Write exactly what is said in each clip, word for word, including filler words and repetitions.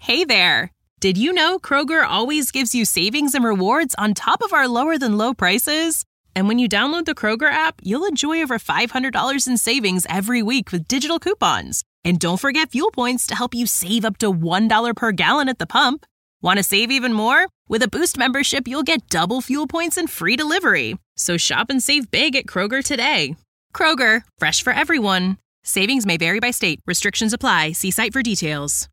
Hey there! Did you know Kroger always gives you savings and rewards on top of our lower-than-low prices? And when you download the Kroger app, you'll enjoy over five hundred dollars in savings every week with digital coupons. And don't forget fuel points to help you save up to one dollar per gallon at the pump. Want to save even more? With a Boost membership, you'll get double fuel points and free delivery. So shop and save big at Kroger today. Kroger, fresh for everyone. Savings may vary by state. Restrictions apply. See site for details.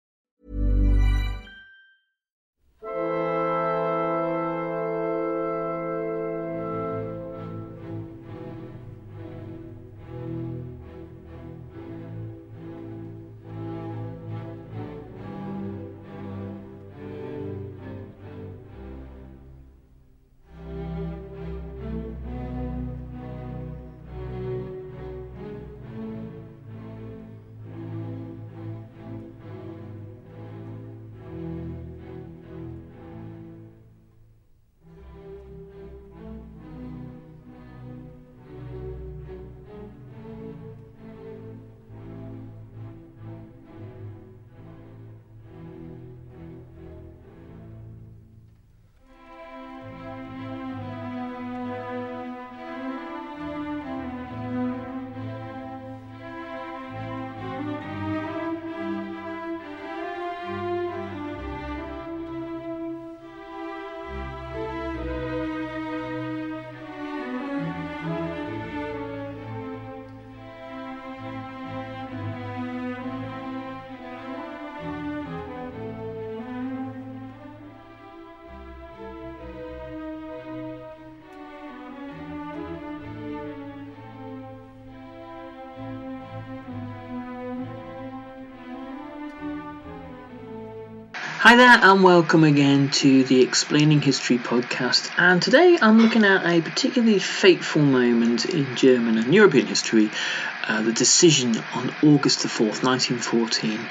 Hi there and welcome again to the Explaining History podcast, and today I'm looking at a particularly fateful moment in German and European history, uh, the decision on August the fourth, nineteen fourteen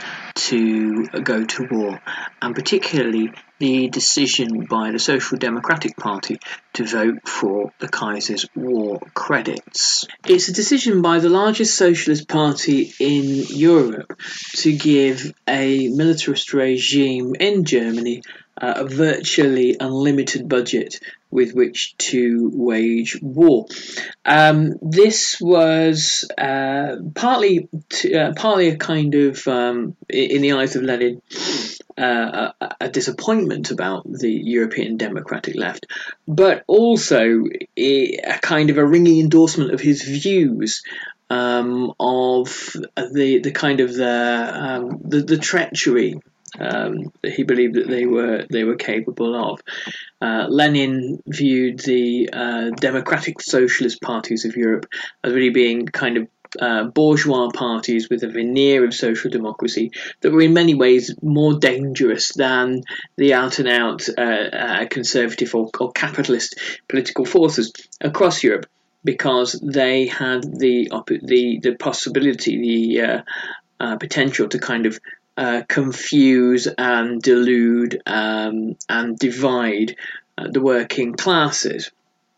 to go to war, and particularly the decision by the Social Democratic Party to vote for the Kaiser's war credits. It's a decision by the largest socialist party in Europe to give a militarist regime in Germany uh, a virtually unlimited budget with which to wage war. Um, this was uh, partly to, uh, partly a kind of, um, in the eyes of Lenin, uh, a, a disappointment about the European democratic left, but also a, a kind of a ringing endorsement of his views um, of the the kind of the um, the, the treachery Um, that he believed that they were they were capable of. Uh, Lenin viewed the uh, democratic socialist parties of Europe as really being kind of uh, bourgeois parties with a veneer of social democracy that were in many ways more dangerous than the out-and-out uh, uh, conservative or, or capitalist political forces across Europe, because they had the the the possibility, the uh, uh, potential to kind of Uh, confuse and delude um, and divide uh, the working classes.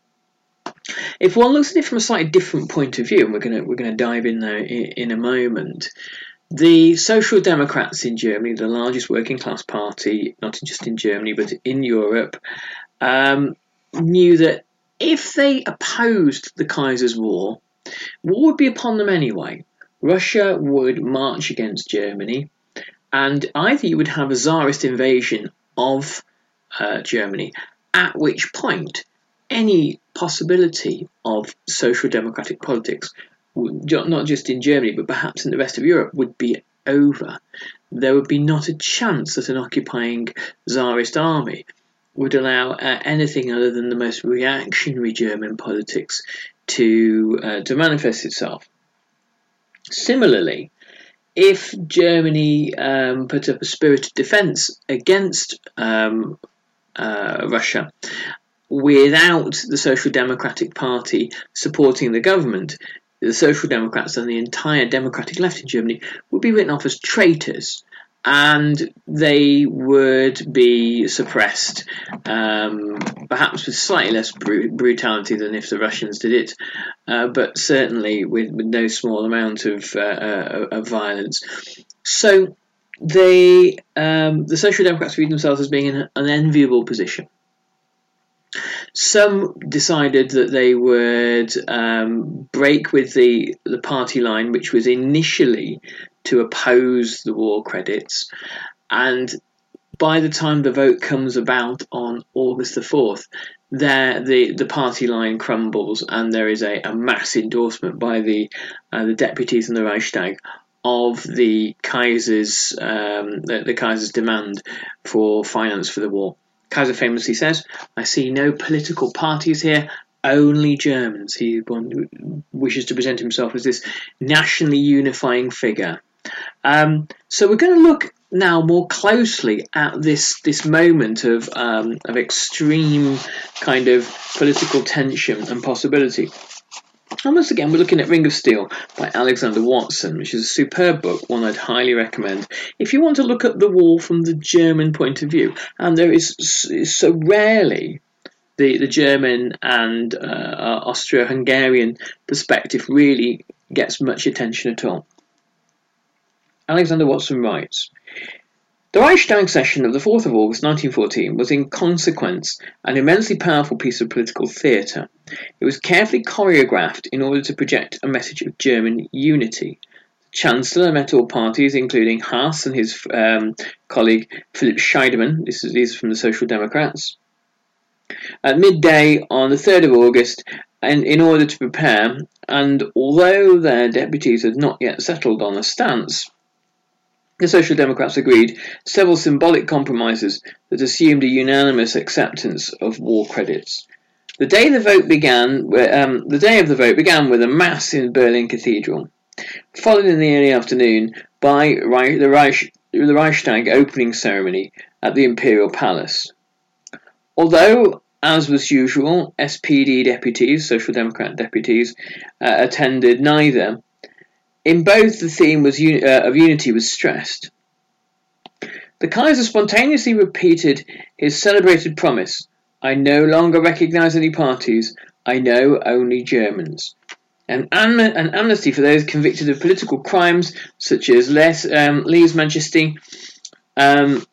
If one looks at it from a slightly different point of view, and we're going we're going to dive in there in, in a moment, the Social Democrats in Germany, the largest working class party, not just in Germany but in Europe, um, knew that if they opposed the Kaiser's war, war would be upon them anyway. Russia would march against Germany, and either you would have a Tsarist invasion of uh, Germany, at which point any possibility of social democratic politics, not just in Germany but perhaps in the rest of Europe, would be over. There would be not a chance that an occupying Tsarist army would allow uh, anything other than the most reactionary German politics to uh, to manifest itself. Similarly, if Germany um, put up a spirited defence against um, uh, Russia without the Social Democratic Party supporting the government, the Social Democrats and the entire democratic left in Germany would be written off as traitors, and they would be suppressed, um, perhaps with slightly less br- brutality than if the Russians did it, uh, but certainly with, with no small amount of, uh, uh, of violence. So they um, the Social Democrats viewed themselves as being in an enviable position. Some decided that they would um, break with the, the party line, which was initially to oppose the war credits, and by the time the vote comes about on August the fourth, there the, the party line crumbles, and there is a, a mass endorsement by the uh, the deputies in the Reichstag of the Kaiser's um, the, the Kaiser's demand for finance for the war. Kaiser famously says, "I see no political parties here, only Germans." He wishes to present himself as this nationally unifying figure. Um, so we're going to look now more closely at this this moment of um, of extreme kind of political tension and possibility. And once again, we're looking at Ring of Steel by Alexander Watson, which is a superb book, one I'd highly recommend if you want to look at the war from the German point of view. And there is so rarely the, the German and uh, Austro-Hungarian perspective really gets much attention at all. Alexander Watson writes, "The Reichstag session of the fourth of August nineteen fourteen was in consequence an immensely powerful piece of political theatre. It was carefully choreographed in order to project a message of German unity. The Chancellor met all parties, including Haas and his um, colleague Philipp Scheidemann, this is, these are from the Social Democrats, at midday on the third of August, and in order to prepare, and although their deputies had not yet settled on a stance, the Social Democrats agreed several symbolic compromises that assumed a unanimous acceptance of war credits. The day the vote began, um, the day of the vote began with a mass in Berlin Cathedral, followed in the early afternoon by Reich, the, Reich, the Reichstag opening ceremony at the Imperial Palace. Although, as was usual, S P D deputies, Social Democrat deputies, uh, attended neither, in both the theme was un- uh, of unity was stressed. The Kaiser spontaneously repeated his celebrated promise, 'I no longer recognise any parties, I know only Germans.' An, am- an amnesty for those convicted of political crimes, such as Les, um, lèse-majesté, um,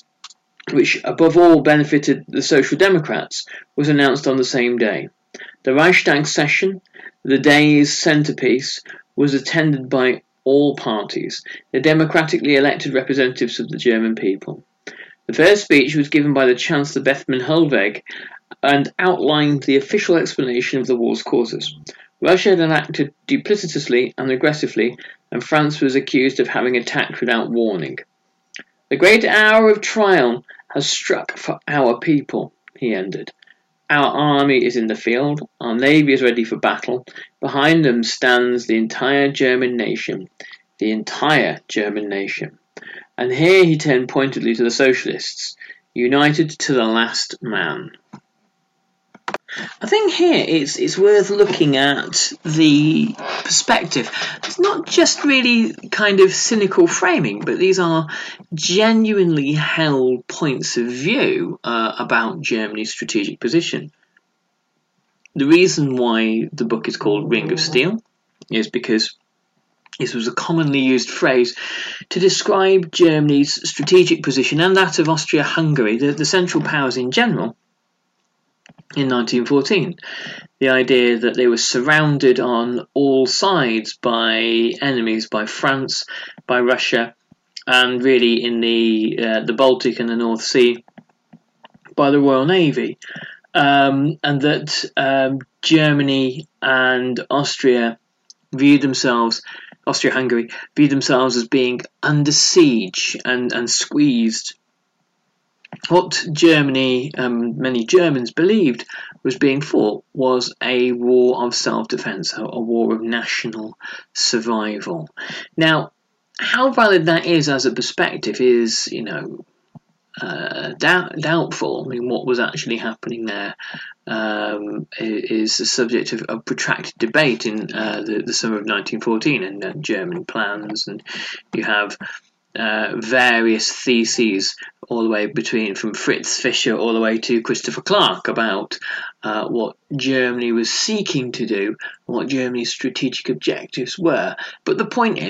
which above all benefited the Social Democrats, was announced on the same day. The Reichstag session, the day's centrepiece, was attended by all parties, the democratically elected representatives of the German people. The first speech was given by the Chancellor Bethmann Hollweg and outlined the official explanation of the war's causes. Russia had acted duplicitously and aggressively, and France was accused of having attacked without warning. The great hour of trial has struck for our people, he ended. Our army is in the field, our navy is ready for battle. Behind them stands the entire German nation, the entire German nation. And here he turned pointedly to the socialists, united to the last man. I think here it's it's worth looking at the perspective. It's not just really kind of cynical framing, but these are genuinely held points of view uh, about Germany's strategic position. The reason why the book is called Ring of Steel is because this was a commonly used phrase to describe Germany's strategic position and that of Austria-Hungary, the, the Central Powers in general, in nineteen fourteen. The idea that they were surrounded on all sides by enemies, by France, by Russia, and really in the uh, the Baltic and the North Sea by the Royal Navy, um, and that um, Germany and Austria viewed themselves, Austria-Hungary, viewed themselves as being under siege and, and squeezed. What Germany, um, many Germans believed was being fought was a war of self-defense, a, a war of national survival. Now, how valid that is as a perspective is, you know, uh, doubt, doubtful. I mean, what was actually happening there um, is the subject of, of protracted debate in uh, the, the summer of nineteen fourteen, and uh, German plans, and you have Uh, various theses all the way between from Fritz Fischer all the way to Christopher Clark about uh, what Germany was seeking to do, what Germany's strategic objectives were. But the point is,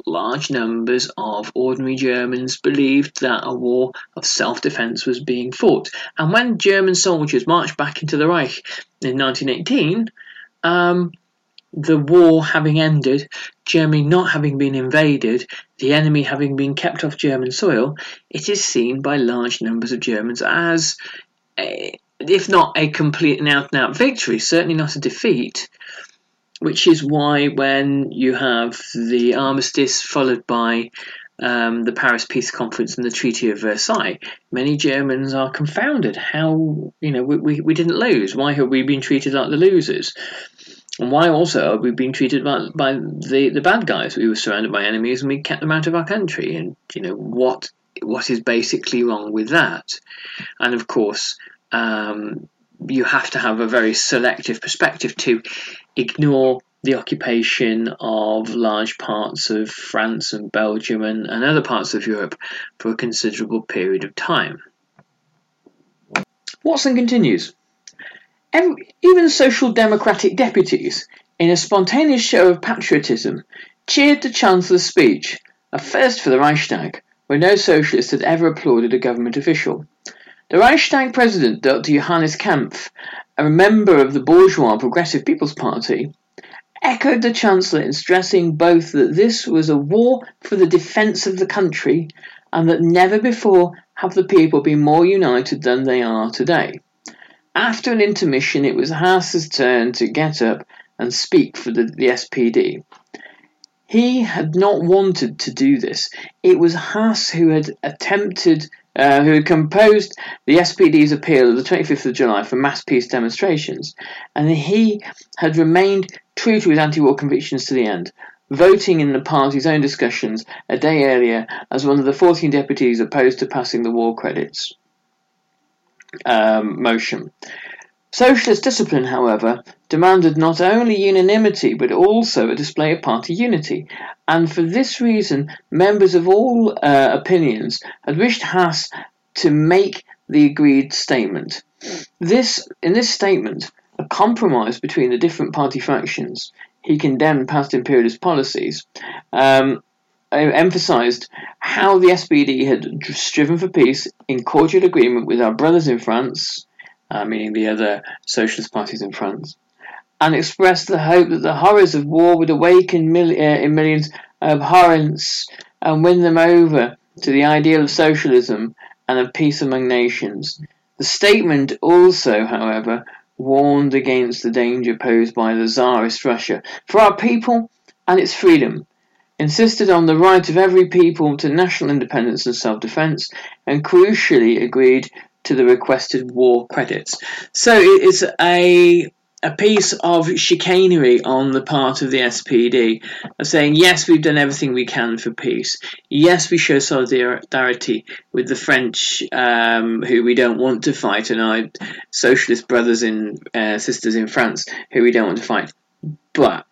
large numbers of ordinary Germans believed that a war of self-defense was being fought. And when German soldiers marched back into the Reich in nineteen eighteen, um, the war having ended, Germany not having been invaded, the enemy having been kept off German soil, it is seen by large numbers of Germans as, a, if not a complete and out-and-out victory, certainly not a defeat. Which is why when you have the armistice followed by um, the Paris Peace Conference and the Treaty of Versailles, many Germans are confounded. How, you know, we, we, we didn't lose. Why have we been treated like the losers? And why also have we been treated by, by the, the bad guys? We were surrounded by enemies and we kept them out of our country. And, you know, what what is basically wrong with that? And, of course, um, you have to have a very selective perspective to ignore the occupation of large parts of France and Belgium and, and other parts of Europe for a considerable period of time. Watson continues, Every, even social democratic deputies, in a spontaneous show of patriotism, cheered the Chancellor's speech, a first for the Reichstag, where no socialist had ever applauded a government official. The Reichstag president, Doctor Johannes Kampf, a member of the bourgeois Progressive People's Party, echoed the Chancellor in stressing both that this was a war for the defence of the country and that never before have the people been more united than they are today. After an intermission, it was Haas's turn to get up and speak for the, the S P D. He had not wanted to do this. It was Haas who had attempted, uh, who had composed the S P D's appeal of the twenty-fifth of July for mass peace demonstrations, and he had remained true to his anti-war convictions to the end, voting in the party's own discussions a day earlier as one of the fourteen deputies opposed to passing the war credits um, motion. Socialist discipline, however, demanded not only unanimity but also a display of party unity, and for this reason members of all uh, opinions had wished Haas to make the agreed statement. This, in this statement, a compromise between the different party factions, he condemned past imperialist policies, um, emphasised how the S P D had striven for peace in cordial agreement with our brothers in France, Uh, meaning the other socialist parties in France, and expressed the hope that the horrors of war would awaken mil- uh, in millions abhorrence and win them over to the ideal of socialism and of peace among nations. The statement also, however, warned against the danger posed by the Tsarist Russia for our people and its freedom, insisted on the right of every people to national independence and self-defence, and crucially agreed to the requested war credits. So it is a a piece of chicanery on the part of the S P D, of saying, yes, we've done everything we can for peace. Yes, we show solidarity with the French, um, who we don't want to fight, and our socialist brothers and uh, sisters in France, who we don't want to fight. But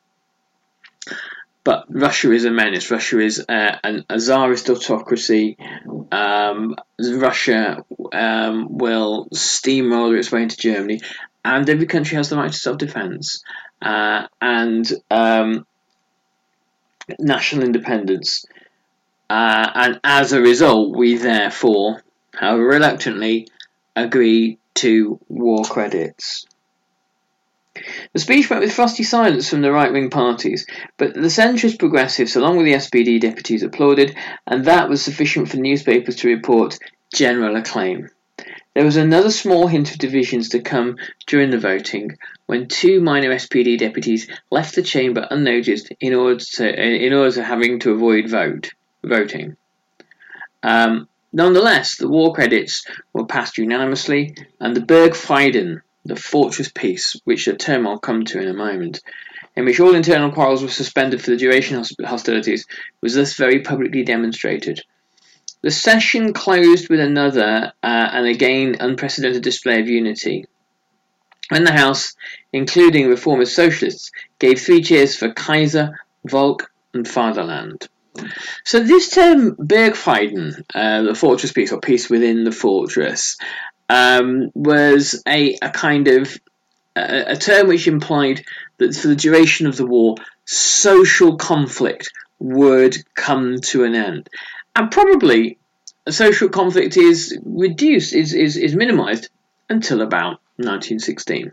But Russia is a menace. Russia is uh, an, a Tsarist autocracy. Um, Russia um, will steamroller its way into Germany, and every country has the right to self-defense uh, and um, national independence. Uh, and as a result, we therefore, however reluctantly, agree to war credits. The speech met with frosty silence from the right-wing parties, but the centrist progressives, along with the S P D deputies, applauded, and that was sufficient for newspapers to report general acclaim. There was another small hint of divisions to come during the voting, when two minor S P D deputies left the chamber unnoticed in order to, in order to having to avoid vote voting. Um, nonetheless, the war credits were passed unanimously, and the Bergfrieden, the fortress peace, which a term I'll come to in a moment, in which all internal quarrels were suspended for the duration of hostilities, was thus very publicly demonstrated. The session closed with another uh, and again unprecedented display of unity, when the House, including reformist socialists, gave three cheers for Kaiser, Volk and Fatherland. So this term Bergfrieden, uh, the fortress peace, or peace within the fortress, Um, was a, a kind of a, a term which implied that for the duration of the war, social conflict would come to an end. And probably social conflict is reduced, is, is, is minimised until about nineteen sixteen,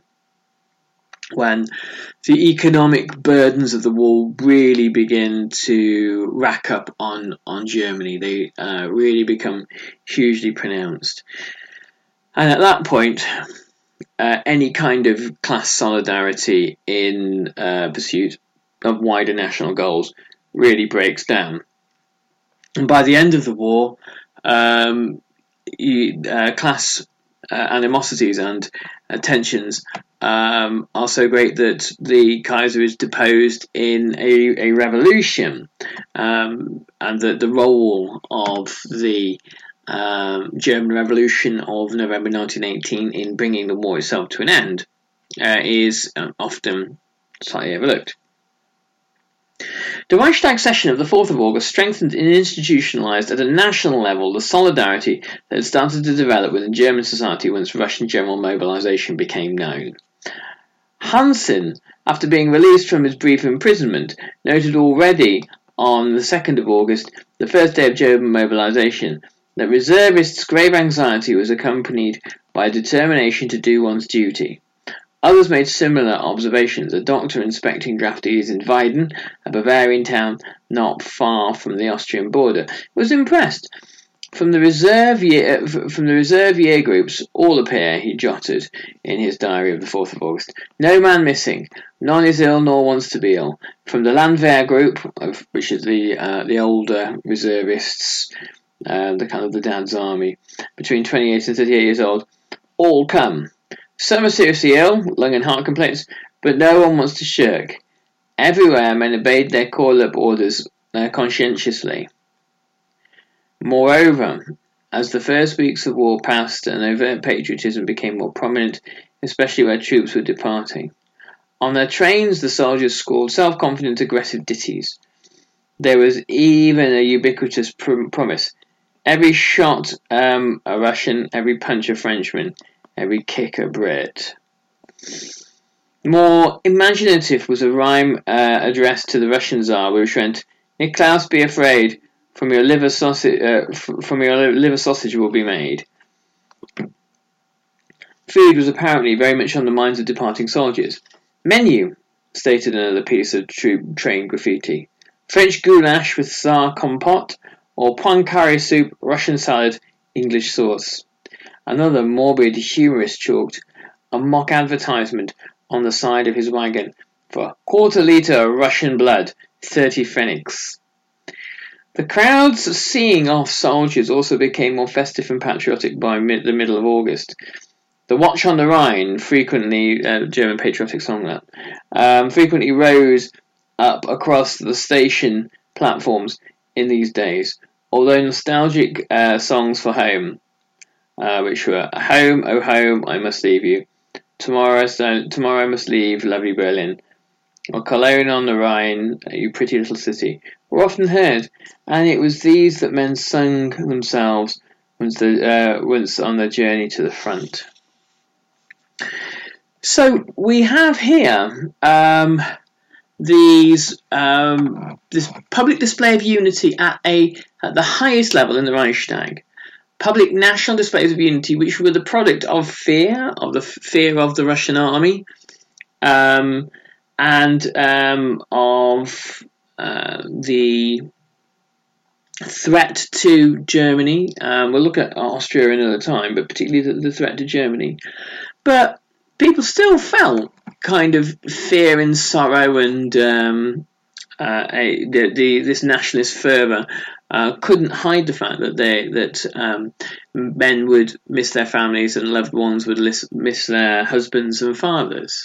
when the economic burdens of the war really begin to rack up on, on Germany. They uh, really become hugely pronounced. And at that point, uh, any kind of class solidarity in uh, pursuit of wider national goals really breaks down. And by the end of the war, um, you, uh, class uh, animosities and uh, tensions um, are so great that the Kaiser is deposed in a, a revolution, um, and that the role of the um, German Revolution of November nineteen eighteen in bringing the war itself to an end uh, is um, often slightly overlooked. The Reichstag session of the fourth of August strengthened and institutionalised at a national level the solidarity that had started to develop within German society once Russian general mobilisation became known. Hansen, after being released from his brief imprisonment, noted already on the second of August, the first day of German mobilisation, that reservists' grave anxiety was accompanied by a determination to do one's duty. Others made similar observations. A doctor inspecting draftees in Weiden, a Bavarian town not far from the Austrian border, was impressed. From the reserve year, from the reserve year groups, all appear, he jotted in his diary of the fourth of August. No man missing. None is ill nor wants to be ill. From the Landwehr group, of, which is the uh, the older reservists, uh, the kind of the dad's army, between twenty-eight and thirty-eight years old, all come. Some are seriously ill, lung and heart complaints, but no one wants to shirk. Everywhere men obeyed their call-up orders uh, conscientiously. Moreover, as the first weeks of war passed and overt patriotism became more prominent, especially where troops were departing, on their trains the soldiers scored self-confident aggressive ditties. There was even a ubiquitous pr- promise. Every shot um, a Russian, every punch a Frenchman, every kick a Brit. More imaginative was a rhyme uh, addressed to the Russian Tsar, which went, "Niklaus, be afraid, from your liver sausage, uh, f- from your liver sausage will be made." Food was apparently very much on the minds of departing soldiers. "Menu," stated another piece of troop train graffiti. "French goulash with Tsar compote, or poincaré soup, Russian salad, English sauce." Another morbid humorist chalked a mock advertisement on the side of his wagon for quarter litre Russian blood, thirty pfennigs. The crowds seeing off soldiers also became more festive and patriotic by mid- the middle of August. The Watch on the Rhine, frequently uh, German patriotic song that, um, frequently rose up across the station platforms in these days, although nostalgic uh, songs for home, Uh, which were "Home, oh home, I must leave you," Tomorrow, so, tomorrow I must leave, lovely Berlin, or "Cologne on the Rhine, you pretty little city," were often heard, and it was these that men sung themselves once, the, uh, once on their journey to the front. So we have here um, these um, this public display of unity at a at the highest level in the Reichstag. Public national displays of unity, which were the product of fear, of the fear of the Russian army, um, and um, of uh, the threat to Germany. Um, we'll look at Austria another time, but particularly the, the threat to Germany. But people still felt kind of fear and sorrow, and um, uh, a, the, the, this nationalist fervour. Uh, couldn't hide the fact that they that um, men would miss their families and loved ones would miss, miss their husbands and fathers.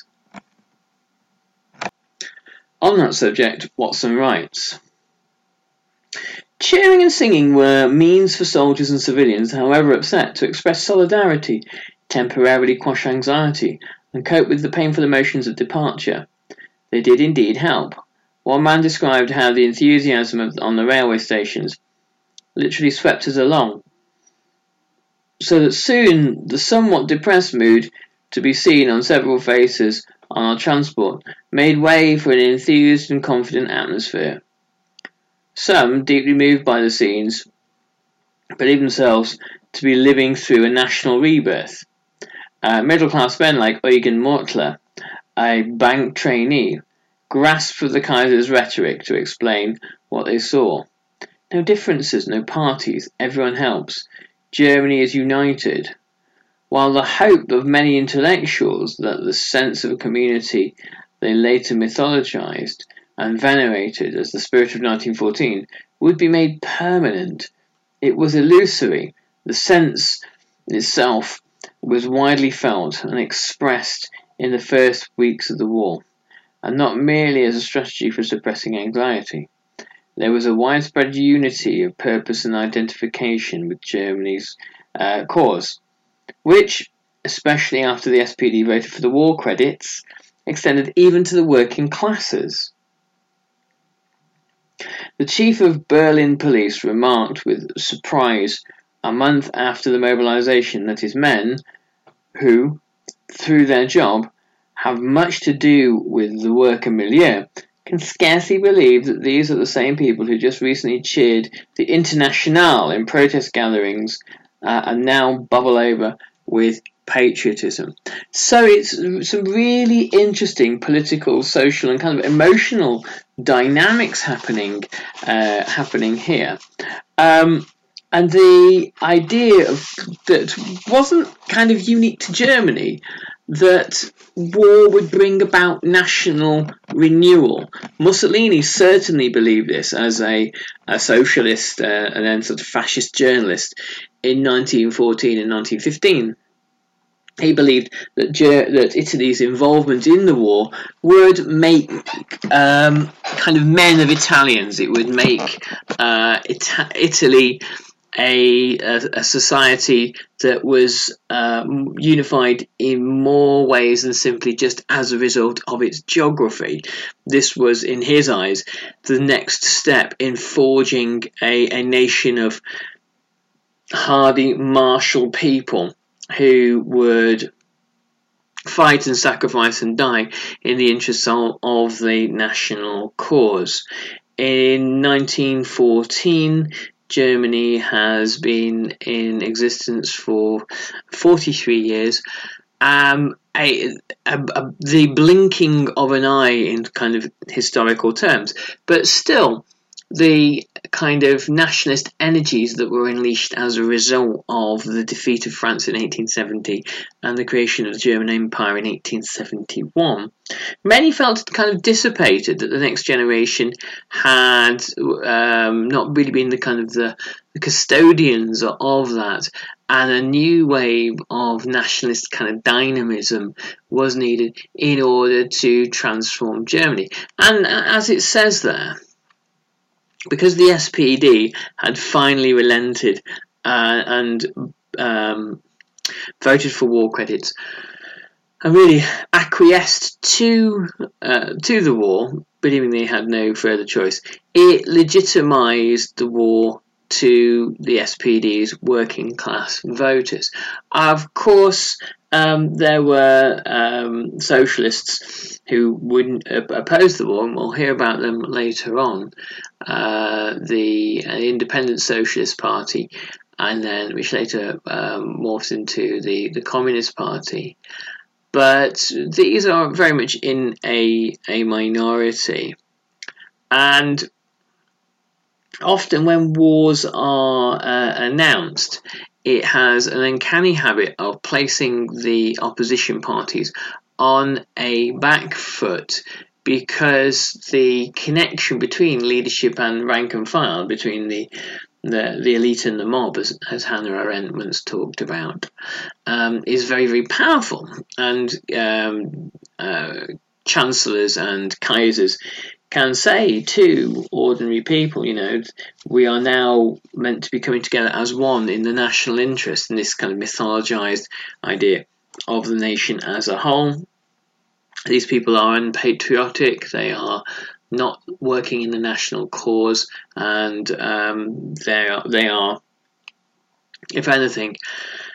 On that subject, Watson writes, "Cheering and singing were means for soldiers and civilians, however upset, to express solidarity, temporarily quash anxiety, and cope with the painful emotions of departure. They did indeed help. One man described how the enthusiasm of, on the railway stations literally swept us along, so that soon the somewhat depressed mood to be seen on several faces on our transport made way for an enthused and confident atmosphere. Some, deeply moved by the scenes, believed themselves to be living through a national rebirth. Uh, middle-class men like Eugen Mortler, a bank trainee, grasped for the Kaiser's rhetoric to explain what they saw. No differences, no parties, everyone helps. Germany is united. While the hope of many intellectuals that the sense of a community they later mythologized and venerated as the spirit of nineteen fourteen would be made permanent, it was illusory. The sense itself was widely felt and expressed in the first weeks of the war, and not merely as a strategy for suppressing anxiety. There was a widespread unity of purpose and identification with Germany's uh, cause, which, especially after the S P D voted for the war credits, extended even to the working classes. The chief of Berlin police remarked with surprise a month after the mobilization that his men, who, through their job, have much to do with the worker milieu, can scarcely believe that these are the same people who just recently cheered the Internationale in protest gatherings uh, and now bubble over with patriotism. So it's some really interesting political, social, and kind of emotional dynamics happening uh, happening here. Um, and the idea of that wasn't kind of unique to Germany, that war would bring about national renewal. Mussolini certainly believed this as a, a socialist uh, and then sort of fascist journalist in nineteen fourteen and nineteen fifteen. He believed that Ger- that Italy's involvement in the war would make um, kind of men of Italians. It would make uh, Ita- Italy A, a, a society that was um, unified in more ways than simply just as a result of its geography. This was, in his eyes, the next step in forging a, a nation of hardy, martial people who would fight and sacrifice and die in the interests of, of the national cause. In nineteen fourteen, Germany has been in existence for forty-three years. Um, a, a, a, the blinking of an eye in kind of historical terms, but still the kind of nationalist energies that were unleashed as a result of the defeat of France in eighteen seventy and the creation of the German Empire in eighteen seventy-one. Many felt kind of dissipated, that the next generation had um, not really been the kind of the, the custodians of that, and a new wave of nationalist kind of dynamism was needed in order to transform Germany. And as it says there, because the S P D had finally relented uh, and um, voted for war credits and really acquiesced to uh, to the war, believing they had no further choice, it legitimised the war to the S P D's working class voters. Of course, um, there were um, socialists who wouldn't oppose the war, and we'll hear about them later on. Uh, the uh, Independent Socialist Party, and then which later um, morphed into the, the Communist Party. But these are very much in a a minority, and often when wars are uh, announced, it has an uncanny habit of placing the opposition parties on a back foot, because the connection between leadership and rank and file, between the the, the elite and the mob, as, as Hannah Arendt once talked about, um, is very, very powerful. And um, uh, chancellors and Kaisers can say to ordinary people, you know, we are now meant to be coming together as one in the national interest, in this kind of mythologized idea of the nation as a whole. These people are unpatriotic, they are not working in the national cause, and um, they are, they are, if anything,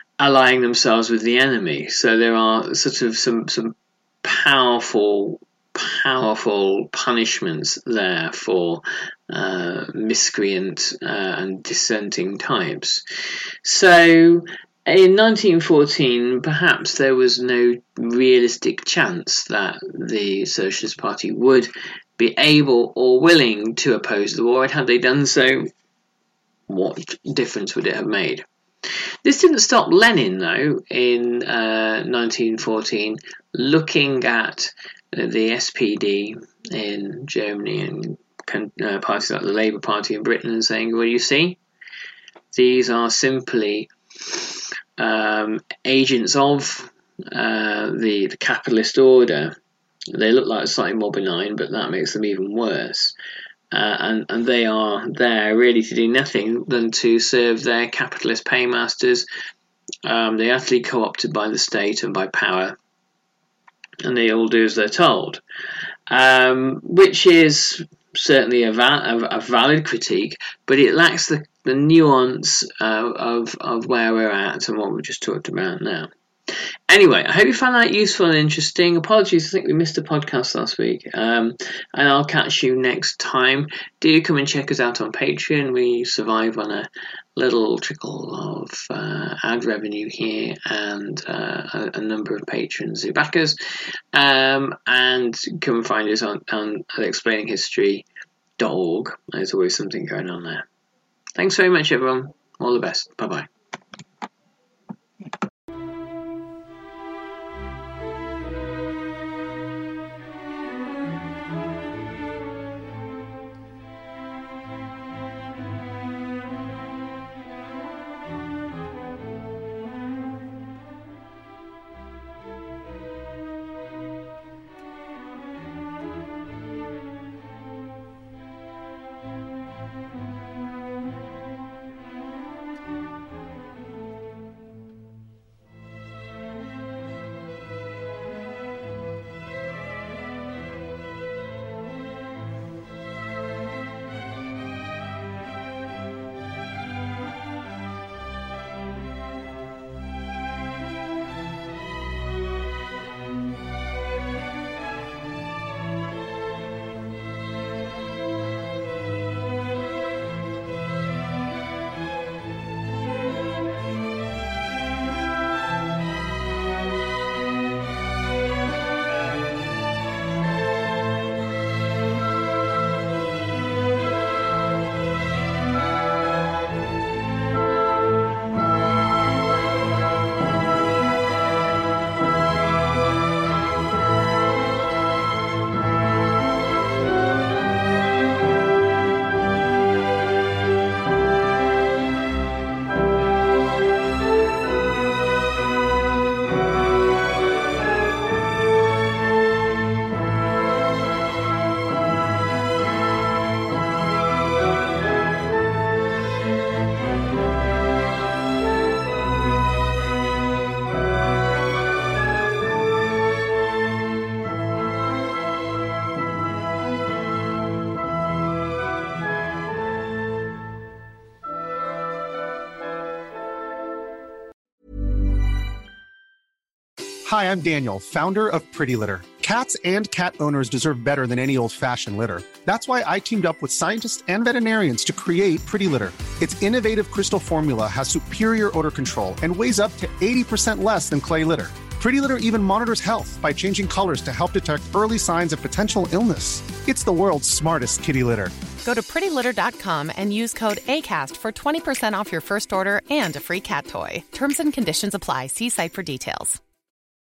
allying themselves with the enemy. So there are sort of some some powerful powerful punishments there for uh, miscreant uh, and dissenting types. So in nineteen fourteen, perhaps there was no realistic chance that the Socialist Party would be able or willing to oppose the war, and had they done so, what difference would it have made? This didn't stop Lenin, though, in uh, nineteen fourteen, looking at the S P D in Germany and uh, parties like the Labour Party in Britain and saying, well, you see, these are simply um, agents of uh, the, the capitalist order. They look like slightly more benign, but that makes them even worse. Uh, and, and they are there really to do nothing than to serve their capitalist paymasters. Um, they're utterly co-opted by the state and by power, and they all do as they're told, um, which is certainly a, val- a valid critique, but it lacks the, the nuance uh, of, of where we're at and what we just talked about now. Anyway, I hope you found that useful and interesting. Apologies, I think we missed a podcast last week. Um, and I'll catch you next time. Do come and check us out on Patreon. We survive on a little trickle of uh, ad revenue here and uh, a, a number of patrons who back us. Um, and come and find us on, on at explaining history dot org. There's always something going on there. Thanks very much, everyone. All the best. Bye-bye. Hi, I'm Daniel, founder of Pretty Litter. Cats and cat owners deserve better than any old-fashioned litter. That's why I teamed up with scientists and veterinarians to create Pretty Litter. Its innovative crystal formula has superior odor control and weighs up to eighty percent less than clay litter. Pretty Litter even monitors health by changing colors to help detect early signs of potential illness. It's the world's smartest kitty litter. Go to pretty litter dot com and use code ACAST for twenty percent off your first order and a free cat toy. Terms and conditions apply. See site for details.